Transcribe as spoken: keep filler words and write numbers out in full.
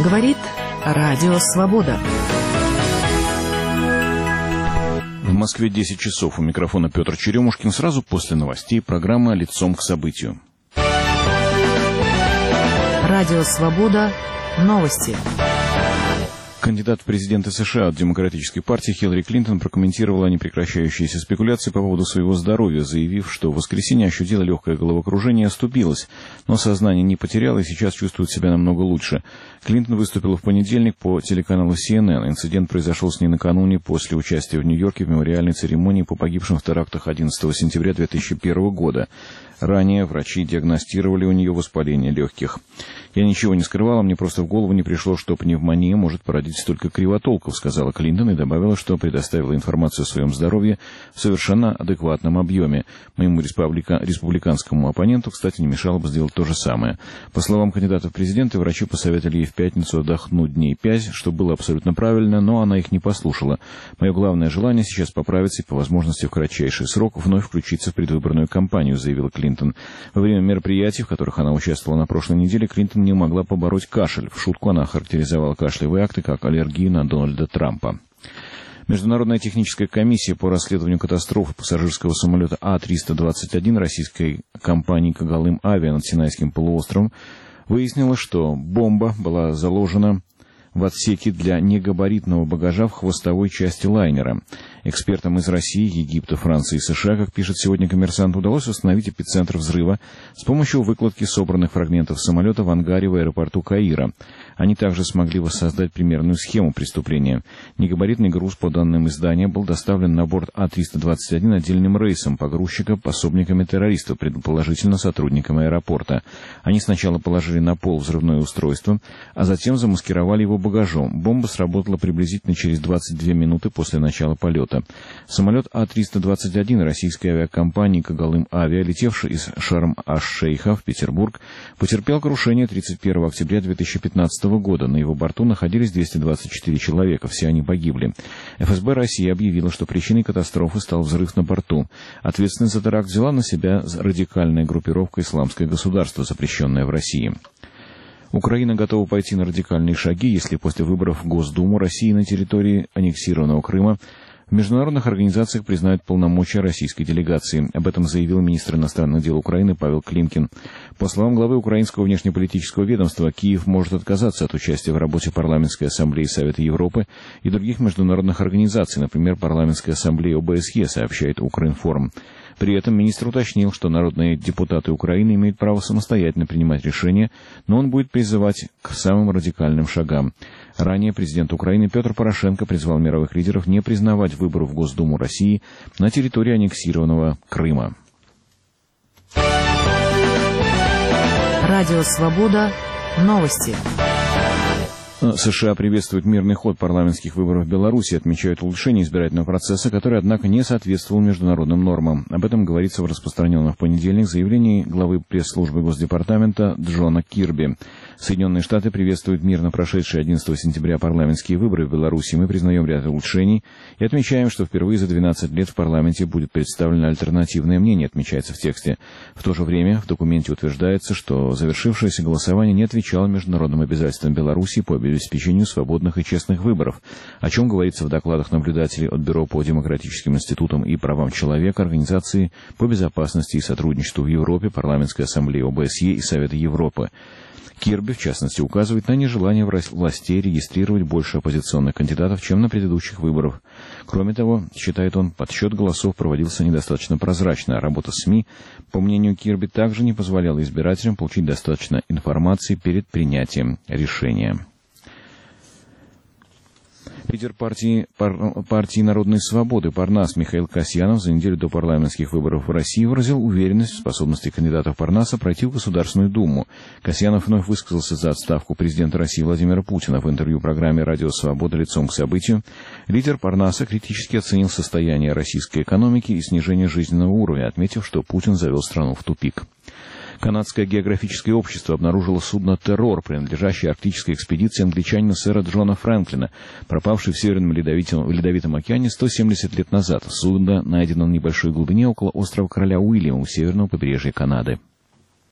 Говорит Радио Свобода. В Москве десять часов. У микрофона Петр Черемушкин. Сразу после новостей программа «Лицом к событию». Радио Свобода. Новости. Кандидат в президенты США от Демократической партии Хиллари Клинтон прокомментировала непрекращающиеся спекуляции по поводу своего здоровья, заявив, что в воскресенье ощутила легкое головокружение и оступилась, но сознание не потеряла и сейчас чувствует себя намного лучше. Клинтон выступила в понедельник по телеканалу си эн эн. Инцидент произошел с ней накануне после участия в Нью-Йорке в мемориальной церемонии по погибшим в терактах одиннадцатого сентября две тысячи первого года. Ранее врачи диагностировали у нее воспаление легких. «Я ничего не скрывала, мне просто в голову не пришло, что пневмония может породить столько кривотолков», — сказала Клинтон и добавила, что предоставила информацию о своем здоровье в совершенно адекватном объеме. Моему республика... республиканскому оппоненту, кстати, не мешало бы сделать то же самое. По словам кандидата в президенты, врачи посоветовали ей в пятницу отдохнуть дней пять, что было абсолютно правильно, но она их не послушала. «Мое главное желание сейчас поправиться и, по возможности, в кратчайший срок вновь включиться в предвыборную кампанию», — заявила Клинтон. Во время мероприятий, в которых она участвовала на прошлой неделе, Клинтон не могла побороть кашель. В шутку она характеризовала кашлевые акты как аллергию на Дональда Трампа. Международная техническая комиссия по расследованию катастрофы пассажирского самолета А триста двадцать один российской компании «Когалым Авиа» над Синайским полуостровом выяснила, что бомба была заложена в отсеке для негабаритного багажа в хвостовой части лайнера. Экспертам из России, Египта, Франции и США, как пишет сегодня «Коммерсант», удалось установить эпицентр взрыва с помощью выкладки собранных фрагментов самолета в ангаре в аэропорту Каира. Они также смогли воссоздать примерную схему преступления. Негабаритный груз, по данным издания, был доставлен на борт А триста двадцать один отдельным рейсом погрузчика пособниками террористов, предположительно сотрудниками аэропорта. Они сначала положили на пол взрывное устройство, а затем замаскировали его багажом. Бомба сработала приблизительно через двадцать две минуты после начала полета. Самолет А триста двадцать один российской авиакомпании «Когалым Авиа», летевший из Шарм-аш-Шейха в Петербург, потерпел крушение тридцать первого октября две тысячи пятнадцатого года. На его борту находились двести двадцать четыре человека, все они погибли. эф эс бэ России объявила, что причиной катастрофы стал взрыв на борту. Ответственность за теракт взяла на себя радикальная группировка «Исламское государство», запрещенная в России. Украина готова пойти на радикальные шаги, если после выборов в Госдуму России на территории аннексированного Крыма в международных организациях признают полномочия российской делегации. Об этом заявил министр иностранных дел Украины Павел Климкин. По словам главы украинского внешнеполитического ведомства, Киев может отказаться от участия в работе парламентской ассамблеи Совета Европы и других международных организаций, например, парламентской ассамблеи о бэ эс е, сообщает Укринформ. При этом министр уточнил, что народные депутаты Украины имеют право самостоятельно принимать решения, но он будет призывать к самым радикальным шагам. Ранее президент Украины Петр Порошенко призвал мировых лидеров не признавать выборы в Госдуму России на территории аннексированного Крыма. Радио Свобода. Новости. США приветствуют мирный ход парламентских выборов в Беларуси, отмечают улучшение избирательного процесса, который, однако, не соответствовал международным нормам. Об этом говорится в распространенном в понедельник заявлении главы пресс-службы Госдепартамента Джона Кирби. Соединенные Штаты приветствуют мирно прошедшие одиннадцатого сентября парламентские выборы в Беларуси. Мы признаем ряд улучшений и отмечаем, что впервые за двенадцать лет в парламенте будет представлено альтернативное мнение, отмечается в тексте. В то же время в документе утверждается, что завершившееся голосование не отвечало международным обязательствам Беларуси по обеспечению свободных и честных выборов, о чем говорится в докладах наблюдателей от Бюро по демократическим институтам и правам человека, Организации по безопасности и сотрудничеству в Европе, Парламентской ассамблеи о бэ эс е и Совета Европы. Кирби, в частности, указывает на нежелание властей регистрировать больше оппозиционных кандидатов, чем на предыдущих выборах. Кроме того, считает он, подсчет голосов проводился недостаточно прозрачно, а работа СМИ, по мнению Кирби, также не позволяла избирателям получить достаточно информации перед принятием решения. Лидер партии, пар, партии Народной свободы Парнас Михаил Касьянов за неделю до парламентских выборов в России выразил уверенность в способности кандидатов Парнаса пройти в Государственную Думу. Касьянов вновь высказался за отставку президента России Владимира Путина. В интервью программе «Радио Свобода. Лицом к событию» лидер Парнаса критически оценил состояние российской экономики и снижение жизненного уровня, отметив, что Путин завел страну в тупик. Канадское географическое общество обнаружило судно «Террор», принадлежащее арктической экспедиции англичанина сэра Джона Фрэнклина, пропавший в Северном Ледовитом, Ледовитом океане сто семьдесят лет назад. Судно найдено на небольшой глубине около острова Короля Уильяма у северного побережья Канады.